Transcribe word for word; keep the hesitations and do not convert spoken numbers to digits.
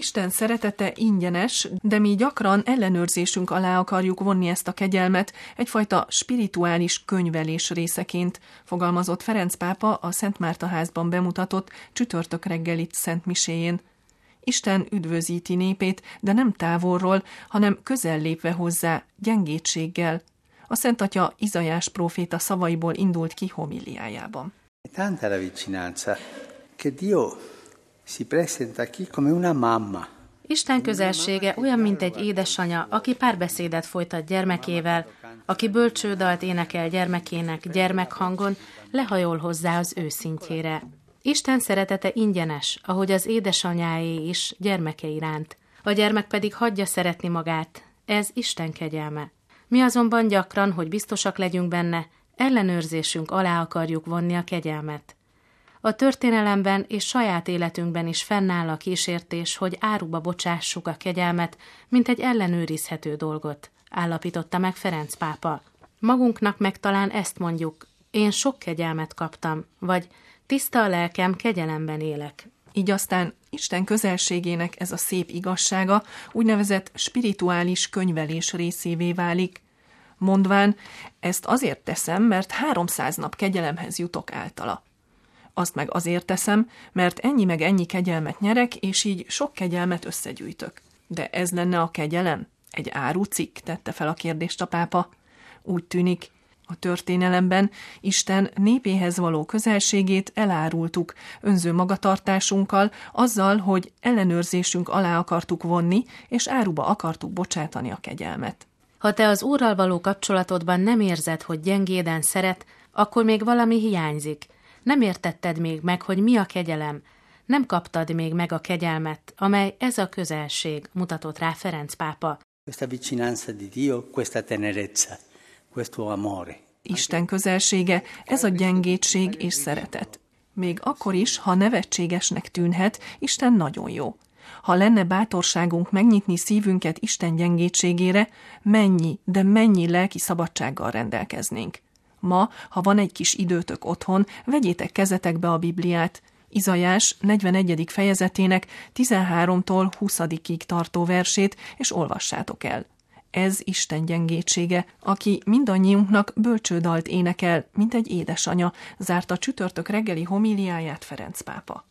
Isten szeretete ingyenes, de mi gyakran ellenőrzésünk alá akarjuk vonni ezt a kegyelmet, egyfajta spirituális könyvelés részeként, fogalmazott Ferenc pápa a Szent Márta házban bemutatott csütörtök reggelit Szent miséjén. Isten üdvözíti népét, de nem távolról, hanem közel lépve hozzá, gyengétséggel. A Szent Atya Izaiás próféta szavaiból indult ki homiliájában. Tanta la vicinanza che Dio si presenta qui come una mamma. Isten közelsége olyan, mint egy édesanya, aki párbeszédet folytat gyermekével, aki bölcsődalt énekel gyermekének gyermekhangon, lehajol hozzá az ő szintjére. Isten szeretete ingyenes, ahogy az édesanyáé is gyermeke iránt. A gyermek pedig hagyja szeretni magát. Ez Isten kegyelme. Mi azonban gyakran, hogy biztosak legyünk benne, ellenőrzésünk alá akarjuk vonni a kegyelmet. A történelemben és saját életünkben is fennáll a kísértés, hogy áruba bocsássuk a kegyelmet, mint egy ellenőrizhető dolgot, állapította meg Ferenc pápa. Magunknak meg talán ezt mondjuk, én sok kegyelmet kaptam, vagy tiszta a lelkem, kegyelemben élek. Így aztán Isten közelségének ez a szép igazsága úgynevezett spirituális könyvelés részévé válik. Mondván, ezt azért teszem, mert háromszáz nap kegyelemhez jutok általa. Azt meg azért teszem, mert ennyi meg ennyi kegyelmet nyerek, és így sok kegyelmet összegyűjtök. De ez lenne a kegyelem? Egy árucikk, tette fel a kérdést a pápa. Úgy tűnik, a történelemben Isten népéhez való közelségét elárultuk önző magatartásunkkal, azzal, hogy ellenőrzésünk alá akartuk vonni, és áruba akartuk bocsátani a kegyelmet. Ha te az Úrral való kapcsolatodban nem érzed, hogy gyengéden szeret, akkor még valami hiányzik. Nem értetted még meg, hogy mi a kegyelem. Nem kaptad még meg a kegyelmet, amely ez a közelség, mutatott rá Ferenc pápa. Questa vicinanza di Dio, questa tenerezza, questo amore. Isten közelsége, ez a gyengétség és szeretet. Még akkor is, ha nevetségesnek tűnhet, Isten nagyon jó. Ha lenne bátorságunk megnyitni szívünket Isten gyengétségére, mennyi, de mennyi lelki szabadsággal rendelkeznénk. Ma, ha van egy kis időtök otthon, vegyétek kezetekbe a Bibliát, Izaiás negyvenegyedik fejezetének tizenháromtól huszadikig tartó versét, és olvassátok el. Ez Isten gyengétsége, aki mindannyiunknak bölcsődalt énekel, mint egy édesanya, zárta csütörtök reggeli homíliáját Ferenc pápa.